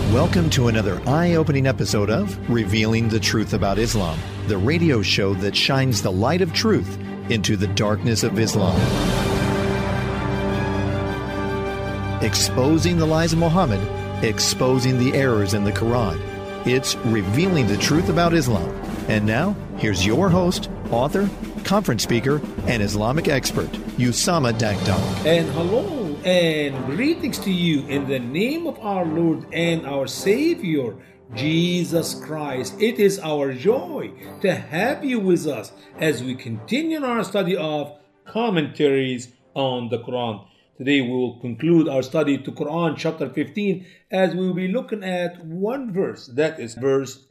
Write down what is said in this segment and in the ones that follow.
Welcome to another eye-opening episode of Revealing the Truth About Islam, the radio show that shines the light of truth into the darkness of Islam. Exposing the lies of Muhammad, exposing the errors in the Quran. It's Revealing the Truth About Islam. And now, here's your host, author, conference speaker, and Islamic expert, Usama Dagdag. And hello and greetings to you in the name of our Lord and our Savior, Jesus Christ. It is our joy to have you with us as we continue our study of commentaries on the Quran. Today we will conclude our study to Quran chapter 15 as we will be looking at one verse, that is verse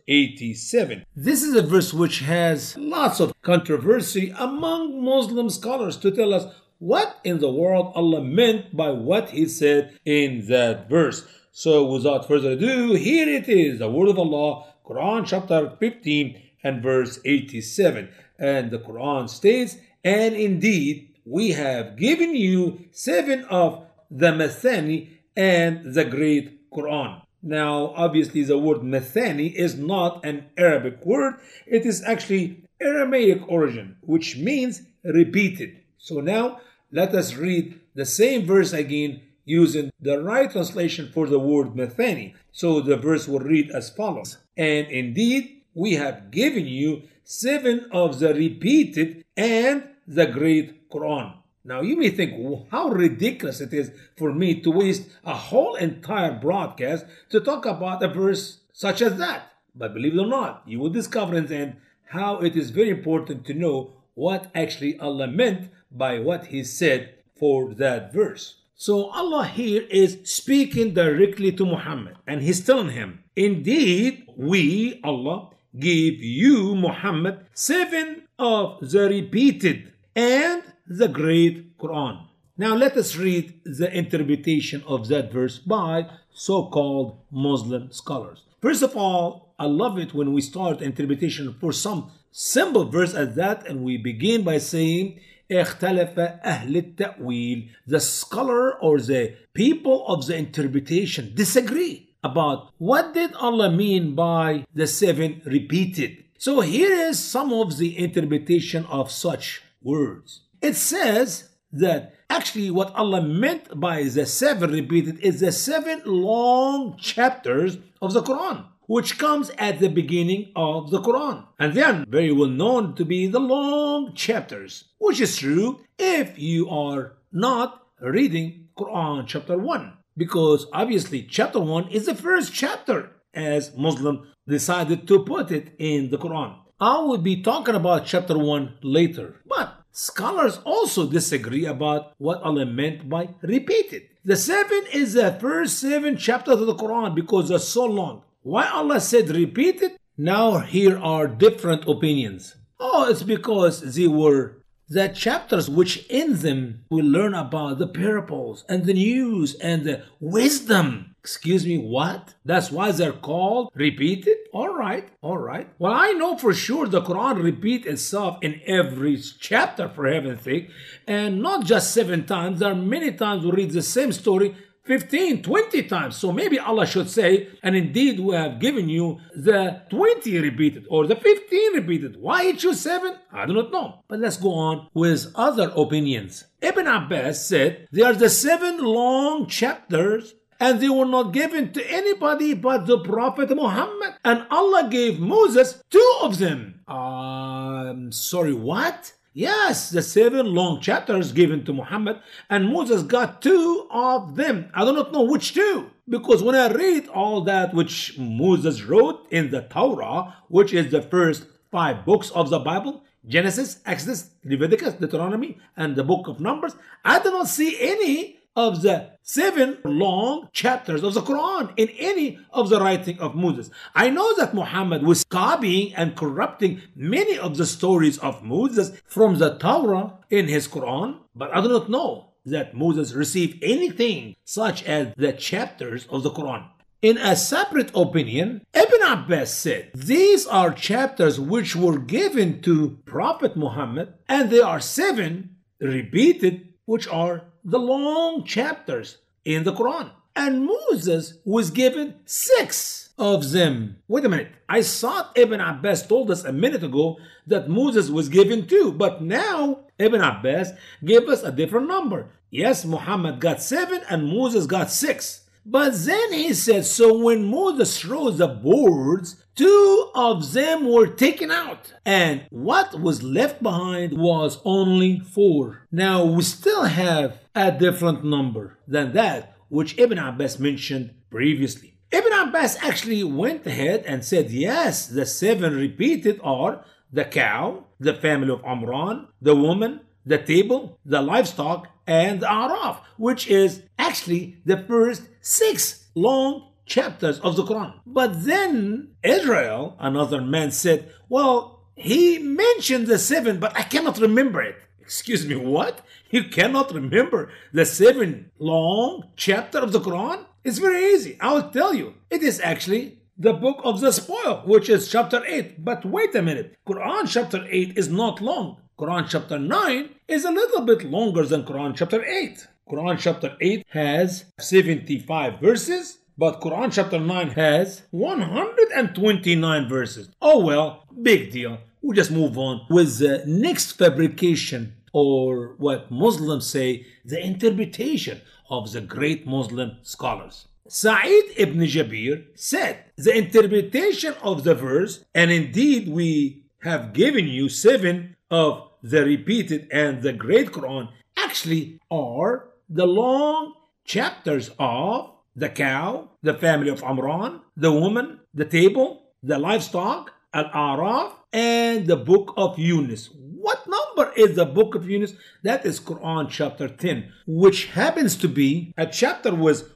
87. This is a verse which has lots of controversy among Muslim scholars to tell us what in the world Allah meant by what He said in that verse. So without further ado, here it is, the word of Allah, Quran chapter 15 and verse 87. And the Quran states, "And indeed, we have given you 7 of the Mathani and the great Quran." Now, obviously, the word Mathani is not an Arabic word. It is actually Aramaic origin, which means repeated. So now, let us read the same verse again using the right translation for the word Mathani. So the verse will read as follows. "And indeed, we have given you 7 of the repeated and the great Quran." Now you may think how ridiculous it is for me to waste a whole entire broadcast to talk about a verse such as that. But believe it or not, you will discover in the end how it is very important to know what actually Allah meant by what He said for that verse. So Allah here is speaking directly to Muhammad and He's telling him, "Indeed, we, Allah, give you, Muhammad, 7 of the repeated and the great Quran." Now let us read the interpretation of that verse by so-called Muslim scholars. First of all, I love it when we start interpretation for some simple verse as that, and we begin by saying, اختلف أهل التأويل. The scholar or the people of the interpretation disagree about what did Allah mean by the 7 repeated. So here is some of the interpretation of such words. It says that actually what Allah meant by the 7 repeated is the 7 long chapters of the Quran, which comes at the beginning of the Quran. And then very well known to be the long chapters, which is true if you are not reading Quran chapter 1. Because obviously chapter 1 is the first chapter as Muslims decided to put it in the Quran. I will be talking about chapter 1 later. But scholars also disagree about what Allah meant by repeated. The 7 is the first 7 chapters of the Quran because they're so long. Why Allah said repeated? Now here are different opinions. It's because they were the chapters which in them we learn about the parables and the news and the wisdom. Excuse me, what? That's why they're called repeated? All right. Well, I know for sure the Quran repeats itself in every chapter, for heaven's sake, and not just 7 times. There are many times we read the same story 15, 20 times. So maybe Allah should say, "And indeed we have given you the 20 repeated or the 15 repeated." Why He choose 7? I do not know. But let's go on with other opinions. Ibn Abbas said, "They are the 7 long chapters and they were not given to anybody but the Prophet Muhammad. And Allah gave Moses 2 of them." Sorry, what? Yes, the 7 long chapters given to Muhammad, and Moses got 2 of them. I do not know which 2, because when I read all that which Moses wrote in the Torah, which is the first 5 books of the Bible, Genesis, Exodus, Leviticus, Deuteronomy, and the book of Numbers, I do not see any of the 7 long chapters of the Quran in any of the writing of Moses. I know that Muhammad was copying and corrupting many of the stories of Moses from the Torah in his Quran, but I do not know that Moses received anything such as the chapters of the Quran. In a separate opinion, Ibn Abbas said, "These are chapters which were given to Prophet Muhammad, and they are 7 repeated, which are the long chapters in the Quran. and Moses was given 6 of them. Wait a minute. I thought Ibn Abbas told us a minute ago that Moses was given 2, but now Ibn Abbas gave us a different number. Yes, Muhammad got 7 and Moses got 6. But then he said, so when Moses threw the boards, 2 of them were taken out, and what was left behind was only 4. Now we still have a different number than that which Ibn Abbas mentioned previously. Ibn Abbas actually went ahead and said, yes, the 7 repeated are the cow, the family of Amran, the woman, the table, the livestock, and the Araf, which is actually the first 6 long chapters of the Quran. But then Israel, another man, said, well, he mentioned the 7, but I cannot remember it. Excuse me, what? You cannot remember the 7 long chapter of the Quran? It's very easy. I will tell you. It is actually the book of the spoil, which is chapter 8. But wait a minute. Quran chapter 8 is not long. Quran chapter 9 is a little bit longer than Quran chapter 8. Quran chapter 8 has 75 verses, but Quran chapter 9 has 129 verses. Oh well, big deal. We'll just move on with the next fabrication, or what Muslims say, the interpretation of the great Muslim scholars. Sa'id ibn Jabir said the interpretation of the verse, and indeed we have given you 7 of the repeated and the great Quran, actually are the long chapters of the cow, the family of Amran, the woman, the table, the livestock, Al-Araf, and the book of Yunus. What number is the book of Yunus? That is Quran chapter 10, which happens to be a chapter with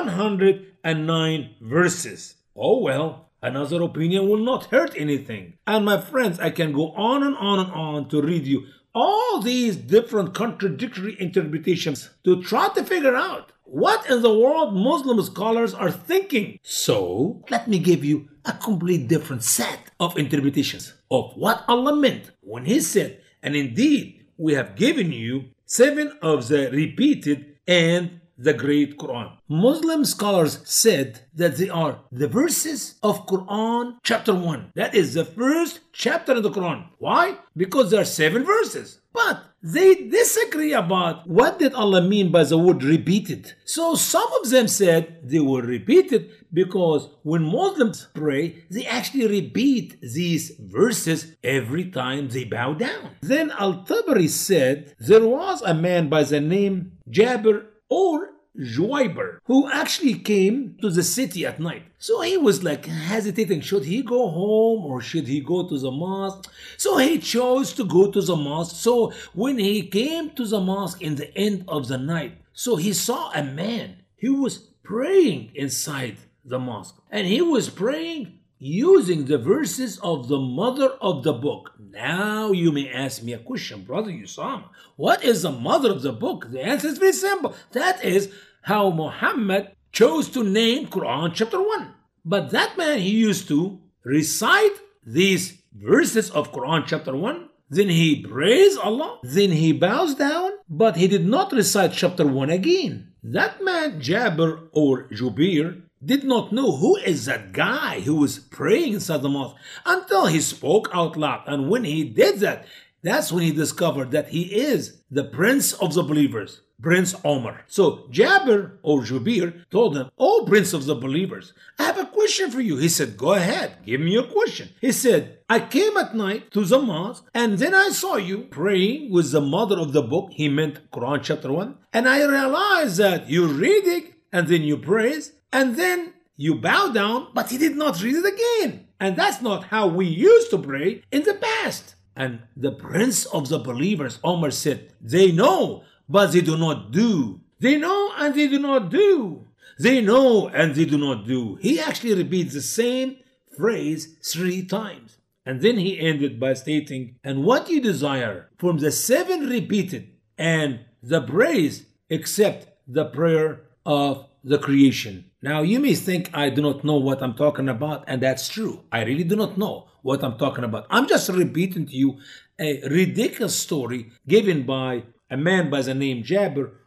109 verses. Oh well, another opinion will not hurt anything. And my friends, I can go on and on and on to read you all these different contradictory interpretations to try to figure out what in the world Muslim scholars are thinking. So, let me give you a complete different set of interpretations of what Allah meant when He said, and indeed, we have given you 7 of the repeated and the great Quran. Muslim scholars said that they are the verses of Quran chapter 1. That is the first chapter of the Quran. Why? Because there are 7 verses. But they disagree about what did Allah mean by the word repeated. So some of them said they were repeated because when Muslims pray, they actually repeat these verses every time they bow down. Then Al-Tabari said there was a man by the name Jabir or Juwayber, who actually came to the city at night. So he was like hesitating, should he go home or should he go to the mosque? So he chose to go to the mosque. So when he came to the mosque in the end of the night, so he saw a man who was praying inside the mosque. And he was praying using the verses of the mother of the book. Now you may ask me a question, Brother Usama. What is the mother of the book? The answer is very simple. That is how Muhammad chose to name Quran chapter 1. But that man, he used to recite these verses of Quran chapter 1. Then he praised Allah. Then he bows down. But he did not recite chapter 1 again. That man, Jabir or Jubir, did not know who is that guy who was praying inside the mosque until he spoke out loud. And when he did that, that's when he discovered that he is the prince of the believers, Prince Omar. So Jabir or Jubir told him, "Oh, prince of the believers, I have a question for you." He said, "Go ahead, give me your question." He said, "I came at night to the mosque and then I saw you praying with the mother of the book." He meant Quran chapter 1. "And I realized that you're reading and then you praise and then you bow down, but he did not read it again. And that's not how we used to pray in the past." And the prince of the believers, Omar, said, "They know, but they do not do. They know and they do not do. They know and they do not do." He actually repeats the same phrase 3 times. And then he ended by stating, "And what you desire from the 7 repeated and the praise except the prayer of the creation." Now you may think I do not know what I'm talking about, and that's true. I really do not know what I'm talking about. I'm just repeating to you a ridiculous story given by a man by the name Jabir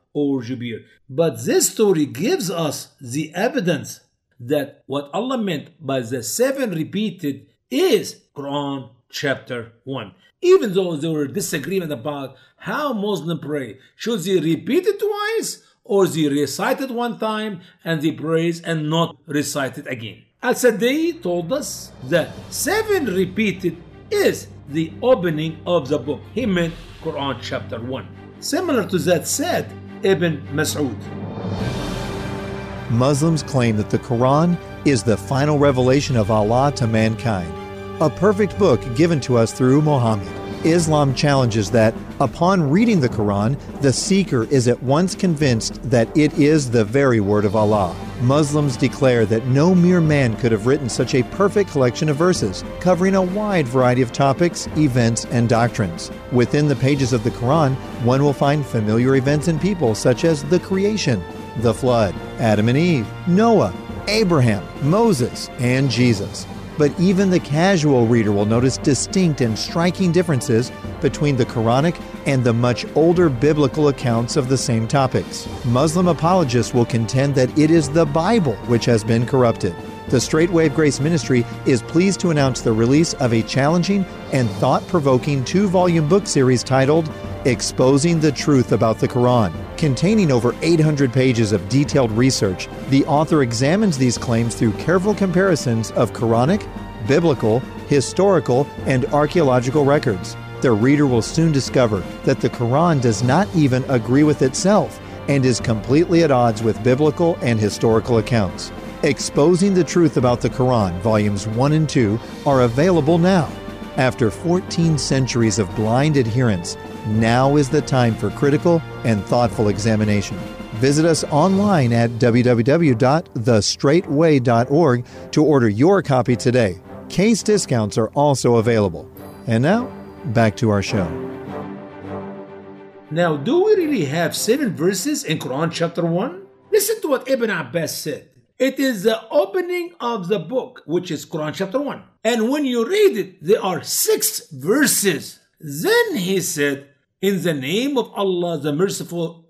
or Jubir. But this story gives us the evidence that what Allah meant by the 7 repeated is Quran chapter 1. Even though there were disagreement about how Muslims pray, should they repeat it twice or they recite it one time and they praise and not recite it again? Al-Sadai told us that 7 repeated is the opening of the book. He meant Quran chapter 1. Similar to that said Ibn Mas'ud. Muslims claim that the Quran is the final revelation of Allah to mankind, a perfect book given to us through Muhammad. Islam challenges that, upon reading the Quran, the seeker is at once convinced that it is the very word of Allah. Muslims declare that no mere man could have written such a perfect collection of verses, covering a wide variety of topics, events, and doctrines. Within the pages of the Quran, one will find familiar events and people such as the creation, the flood, Adam and Eve, Noah, Abraham, Moses, and Jesus. But even the casual reader will notice distinct and striking differences between the Quranic and the much older biblical accounts of the same topics. Muslim apologists will contend that it is the Bible which has been corrupted. The Straight Wave Grace Ministry is pleased to announce the release of a challenging and thought-provoking 2-volume book series titled Exposing the Truth About the Quran. Containing over 800 pages of detailed research, the author examines these claims through careful comparisons of Quranic, biblical, historical, and archaeological records. The reader will soon discover that the Quran does not even agree with itself and is completely at odds with biblical and historical accounts. Exposing the Truth About the Quran, Volumes 1 and 2, are available now. After 14 centuries of blind adherence, now is the time for critical and thoughtful examination. Visit us online at www.thestraightway.org to order your copy today. Case discounts are also available. And now, back to our show. Now, do we really have 7 verses in Quran chapter 1? Listen to what Ibn Abbas said. It is the opening of the book, which is Quran chapter 1. And when you read it, there are 6 verses. Then he said, in the name of Allah, the merciful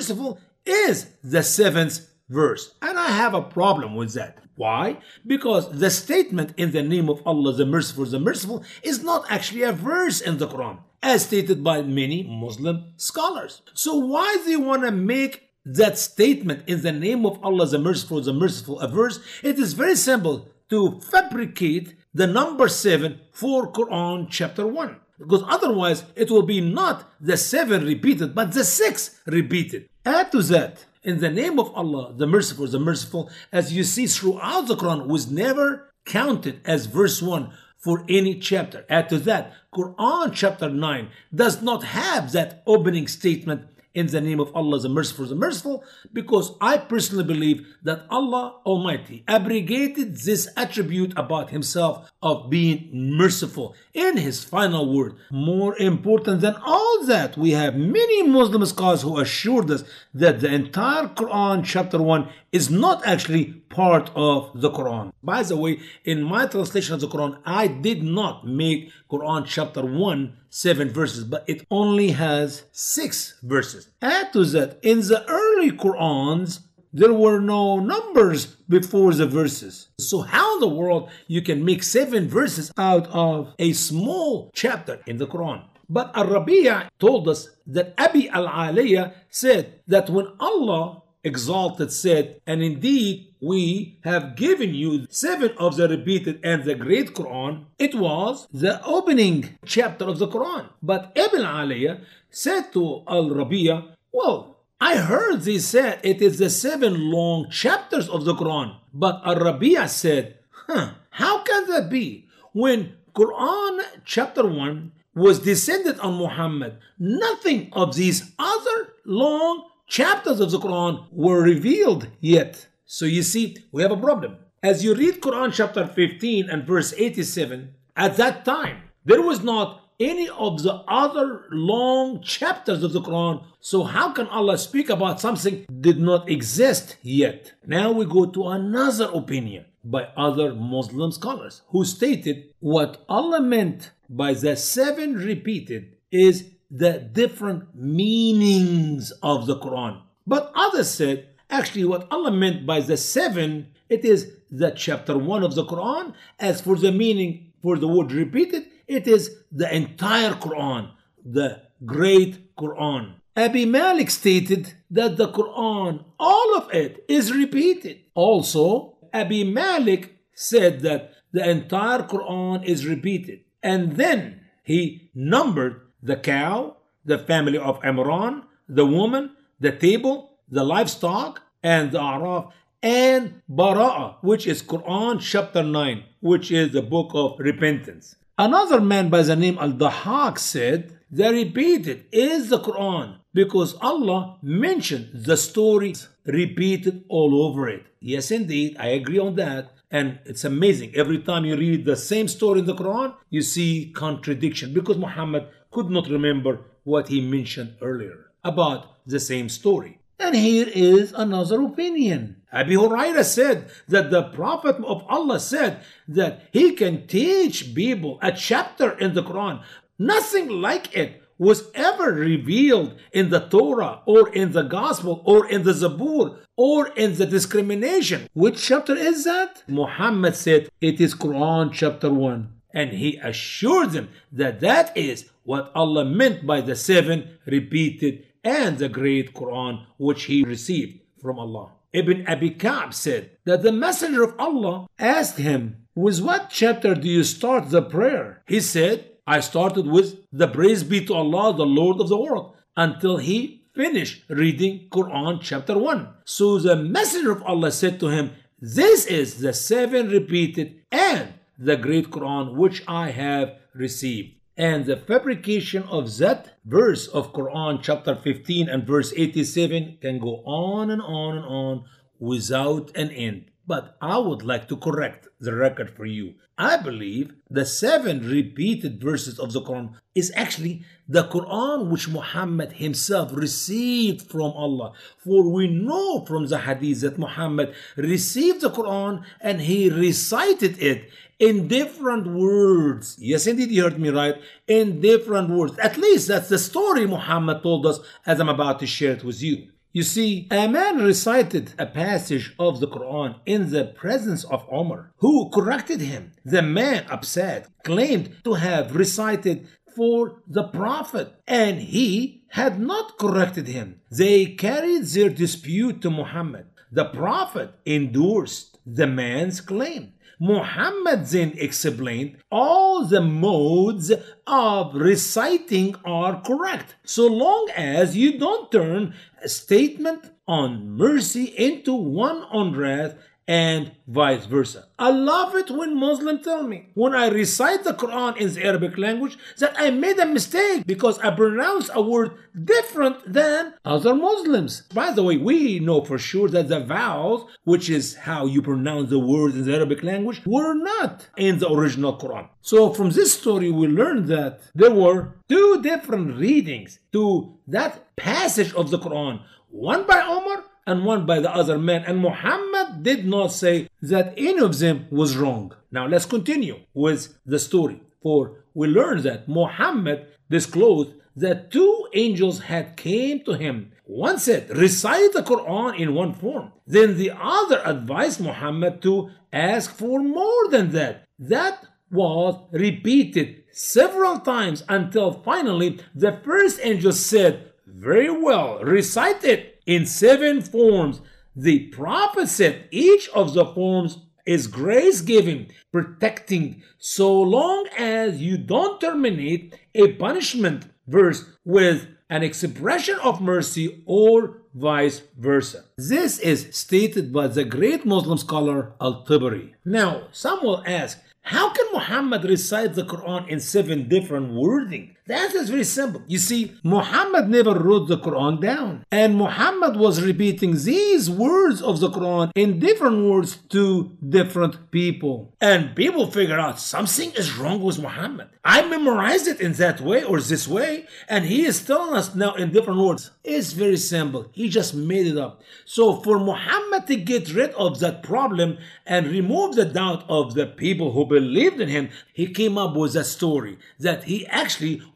is the 7th verse. And I have a problem with that. Why? Because the statement in the name of Allah, the merciful, is not actually a verse in the Quran, as stated by many Muslim scholars. So why do you want to make that statement in the name of Allah, the merciful, a verse? It is very simple to fabricate the number 7 for Quran chapter 1. Because otherwise it will be not the 7 repeated, but the 6 repeated. Add to that, in the name of Allah, the merciful, as you see throughout the Quran, was never counted as verse 1 for any chapter. Add to that, Quran chapter 9 does not have that opening statement in the name of Allah, the merciful, because I personally believe that Allah Almighty abrogated this attribute about Himself of being merciful in His final word. More important than all that, we have many Muslim scholars who assured us that the entire Quran chapter 1 is not actually part of the Quran. By the way, in my translation of the Quran, I did not make Quran chapter 1 7 verses, but it only has 6 verses. Add to that, in the early Qurans, there were no numbers before the verses. So how in the world you can make 7 verses out of a small chapter in the Quran? But Al-Rabi' told us that Abi al-Aliyah said that when Allah exalted said, and indeed we have given you 7 of the repeated and the great Quran, it was the opening chapter of the Quran. But Ibn Aliyah said to Al-Rabi', well, I heard they said it is the 7 long chapters of the Quran. But Al-Rabi' said, how can that be? When Quran chapter 1 was descended on Muhammad, nothing of these other long chapters of the Quran were revealed yet. So you see, we have a problem. As you read Quran chapter 15 and verse 87, at that time, there was not any of the other long chapters of the Quran. So how can Allah speak about something that did not exist yet? Now we go to another opinion by other Muslim scholars who stated what Allah meant by the 7 repeated is the different meanings of the Quran. But others said, actually what Allah meant by the 7, it is the chapter 1 of the Quran. As for the meaning for the word repeated, it is the entire Quran, the great Quran. Abi Malik stated that the Quran, all of it, is repeated. Also, Abi Malik said that the entire Quran is repeated. And then he numbered the cow, the family of Imran, the woman, the table, the livestock, and the Araf, and Bara'ah, which is Quran chapter 9, which is the book of repentance. Another man by the name Al-Dahak said, the repeated is the Quran because Allah mentioned the stories repeated all over it. Yes, indeed, I agree on that. And it's amazing. Every time you read the same story in the Quran, you see contradiction because Muhammad could not remember what he mentioned earlier about the same story. And here is another opinion. Abi Hurairah said that the Prophet of Allah said that he can teach people a chapter in the Quran. Nothing like it was ever revealed in the Torah or in the Gospel or in the Zabur or in the discrimination. Which chapter is that? Muhammad said it is Quran chapter 1. And he assured them that that is what Allah meant by the 7 repeated and the great Quran which he received from Allah. Ibn Abi Ka'b said that the Messenger of Allah asked him, with what chapter do you start the prayer? He said, I started with the praise be to Allah, the Lord of the world, until he finished reading Quran chapter 1. So the Messenger of Allah said to him, this is the 7 repeated and the great Quran which I have received. And the fabrication of that verse of Quran chapter 15 and verse 87 can go on and on and on without an end. But I would like to correct the record for you. I believe the 7 repeated verses of the Quran is actually the Quran which Muhammad himself received from Allah. For we know from the hadith that Muhammad received the Quran and he recited it in different words. Yes, indeed, you heard me right. In different words. At least that's the story Muhammad told us as I'm about to share it with you. You see, a man recited a passage of the Quran in the presence of Umar, who corrected him. The man, upset, claimed to have recited for the Prophet, and he had not corrected him. They carried their dispute to Muhammad. The Prophet endorsed the man's claim. Muhammad then explained all the modes of reciting are correct, so long as you don't turn a statement on mercy into one on wrath and vice versa. I love it when Muslims tell me when I recite the Quran in the Arabic language that I made a mistake because I pronounced a word different than other Muslims. By the way, we know for sure that the vowels, which is how you pronounce the words in the Arabic language, were not in the original Quran. So from this story we learned that there were 2 different readings to that passage of the Quran, one by Omar and one by the other man, and Muhammad did not say that any of them was wrong. Now let's continue with the story, for we learn that Muhammad disclosed that 2 angels had came to him. One said, recite the Quran in one form. Then the other advised Muhammad to ask for more than that. That was repeated several times until finally the first angel said, very well, recite it in 7 forms. The Prophet said each of the forms is grace-giving, protecting, so long as you don't terminate a punishment verse with an expression of mercy or vice versa. This is stated by the great Muslim scholar Al-Tabari. Now, some will ask, how can Muhammad recite the Quran in 7 different wording? The answer is very simple. You see, Muhammad never wrote the Quran down. And Muhammad was repeating these words of the Quran in different words to different people. And people figure out something is wrong with Muhammad. I memorized it in that way or this way, and he is telling us now in different words. It's very simple. He just made it up. So for Muhammad to get rid of that problem and remove the doubt of the people who believed in him, he came up with a story that he actually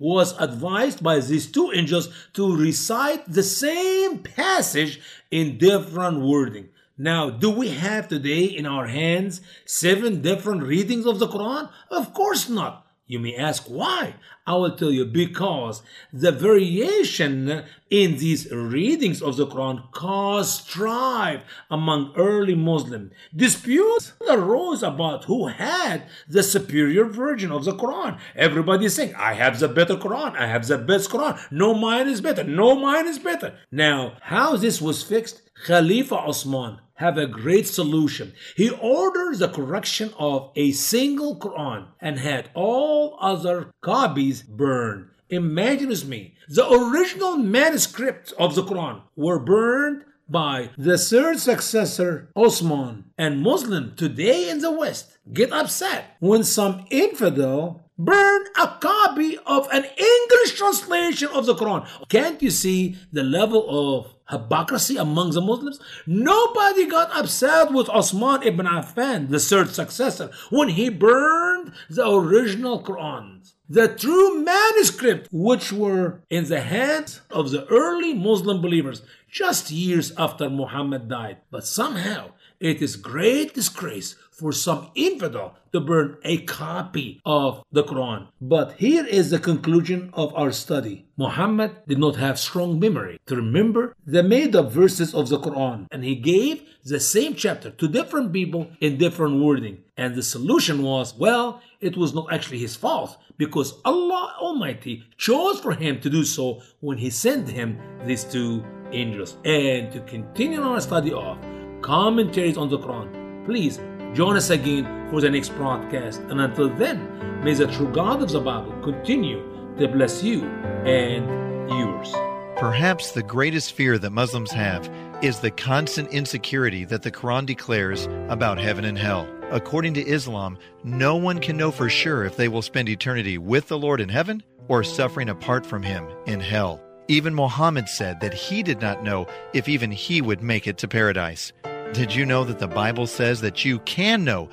was advised by these two angels to recite the same passage in different wording. Now, do we have today in our hands 7 different readings of the Quran? Of course not. You may ask why. I will tell you, because the variation in these readings of the Quran caused strife among early Muslims. Disputes arose about who had the superior version of the Quran. Everybody is saying, I have the better Quran, I have the best Quran. No, mine is better. No, mine is better. Now, how this was fixed? Khalifa Osman have a great solution. He ordered the correction of a single Quran and had all other copies burned. Imagine with me, the original manuscripts of the Quran were burned by the third successor, Osman. And Muslims today in the West get upset when some infidel burn a copy of an English translation of the Quran. Can't you see the level of hypocrisy among the Muslims? Nobody got upset with Osman ibn Affan, the third successor, when he burned the original Qurans, the true manuscript, which were in the hands of the early Muslim believers just years after Muhammad died. But somehow it is great disgrace for some infidel to burn a copy of the Quran. But here is the conclusion of our study. Muhammad did not have strong memory to remember the made-up verses of the Quran, and he gave the same chapter to different people in different wording. And the solution was, well, it was not actually his fault, because Allah Almighty chose for him to do so when he sent him these 2 angels. And to continue our study of commentaries on the Quran, please join us again for the next broadcast. And until then, may the true God of the Bible continue to bless you and yours. Perhaps the greatest fear that Muslims have is the constant insecurity that the Quran declares about heaven and hell. According to Islam, no one can know for sure if they will spend eternity with the Lord in heaven or suffering apart from Him in hell. Even Muhammad said that he did not know if even he would make it to paradise. Did you know that the Bible says that you can know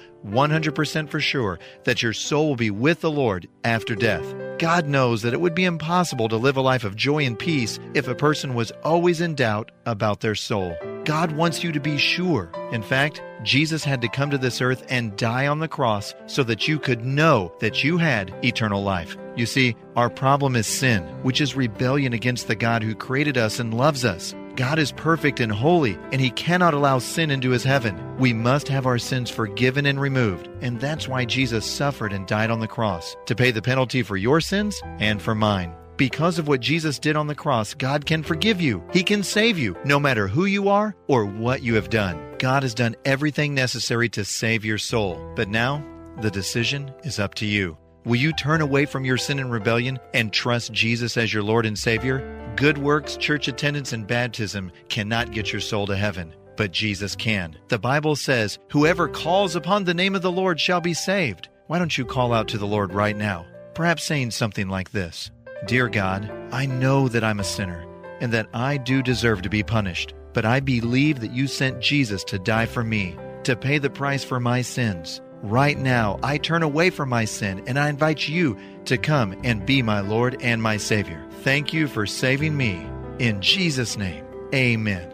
100% for sure that your soul will be with the Lord after death? God knows that it would be impossible to live a life of joy and peace if a person was always in doubt about their soul. God wants you to be sure. In fact, Jesus had to come to this earth and die on the cross so that you could know that you had eternal life. You see, our problem is sin, which is rebellion against the God who created us and loves us. God is perfect and holy, and He cannot allow sin into His heaven. We must have our sins forgiven and removed, and that's why Jesus suffered and died on the cross, to pay the penalty for your sins and for mine. Because of what Jesus did on the cross, God can forgive you. He can save you, no matter who you are or what you have done. God has done everything necessary to save your soul. But now, the decision is up to you. Will you turn away from your sin and rebellion and trust Jesus as your Lord and Savior? Good works, church attendance, and baptism cannot get your soul to heaven, but Jesus can. The Bible says, whoever calls upon the name of the Lord shall be saved. Why don't you call out to the Lord right now? Perhaps saying something like this: Dear God, I know that I'm a sinner and that I do deserve to be punished, but I believe that you sent Jesus to die for me, to pay the price for my sins. Right now, I turn away from my sin and I invite you to come and be my Lord and my Savior. Thank you for saving me. In Jesus' name, amen.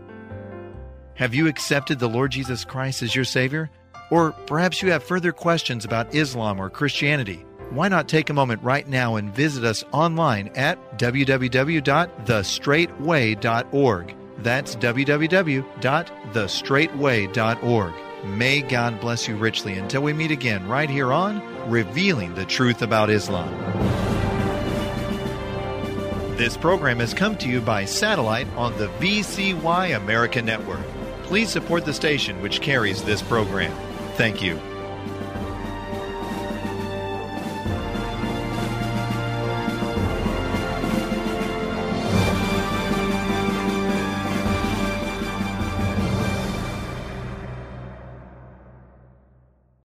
Have you accepted the Lord Jesus Christ as your Savior? Or perhaps you have further questions about Islam or Christianity. Why not take a moment right now and visit us online at www.thestraightway.org. That's www.thestraightway.org. May God bless you richly until we meet again right here on Revealing the Truth About Islam. This program has come to you by satellite on the VCY America Network. Please support the station which carries this program. Thank you.